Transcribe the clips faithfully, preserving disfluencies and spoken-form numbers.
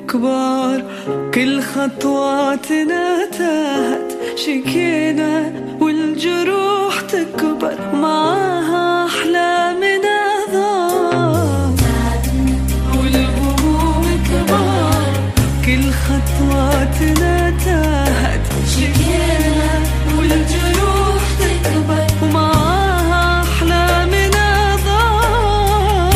كبار، كل خطواتنا تاهت، شكينا والجروح تكبر، معاها أحلامنا ضاعت والهموم كبار، كل خطواتنا تاهت، شكينا والجروح تكبر، ومعاها أحلامنا ضاعت.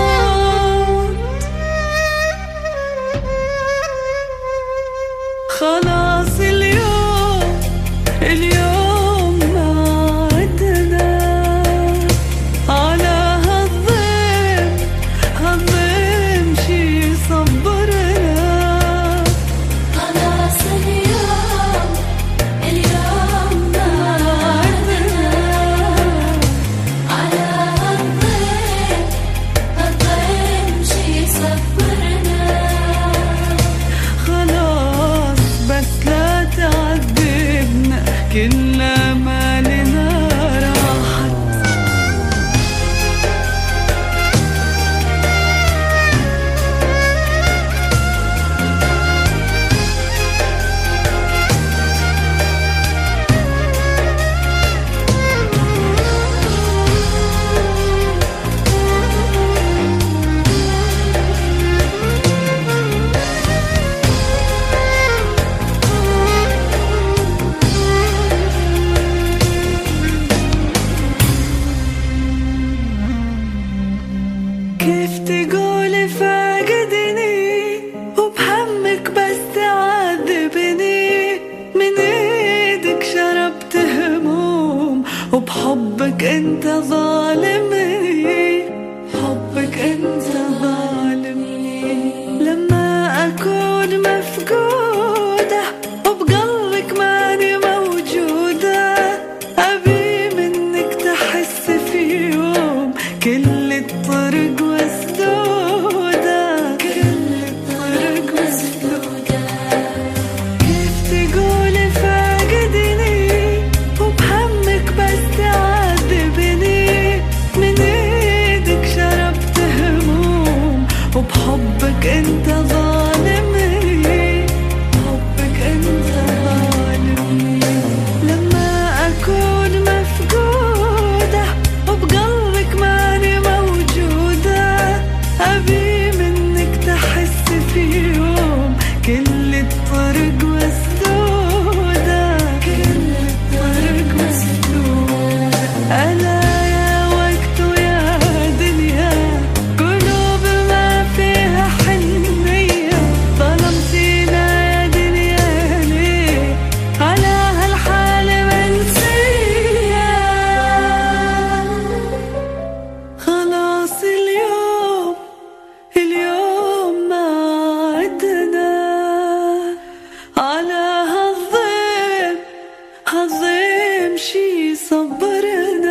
خلاص اليوم اليوم ما عدنا على هالظلم، هالظلم شي يصبرنا. خلاص اليوم اليوم ما عدنا على هالظلم، هالظلم شي يصبرنا. خلاص بس لا تعذبنا، كل آمالنا راحت. كيف تقولي فاقدني وبهمك بس تعذبني، من ايدك شربت هموم وبحبك انت ظالمني، حبك انت ظالمني. لما اكون مفقودة وبقلبك ماني موجودة، ابي منك تحس في يوم كل الطرق مسدودة، كل الطرق مسدودة. كيف تقولي فاقدني وبهمك بس تعذبني، من ايدك شربت هموم وبحبك انت ظالمني، حبك انت ظالمني. لما اكون مفقودة وبقلبك ماني موجودة، أبي منك تحس في يوم كل الطرق مسدودة، كل الطرق مسدودة. ألا يا وقت ويا دنيا، قلوب ما فيها حنية، ظلمتينا يا دنيا ليه على هالحال منسية. خلاص اليوم اليوم ما عدنا على هالظلم، هالظلم شي يصبرنا.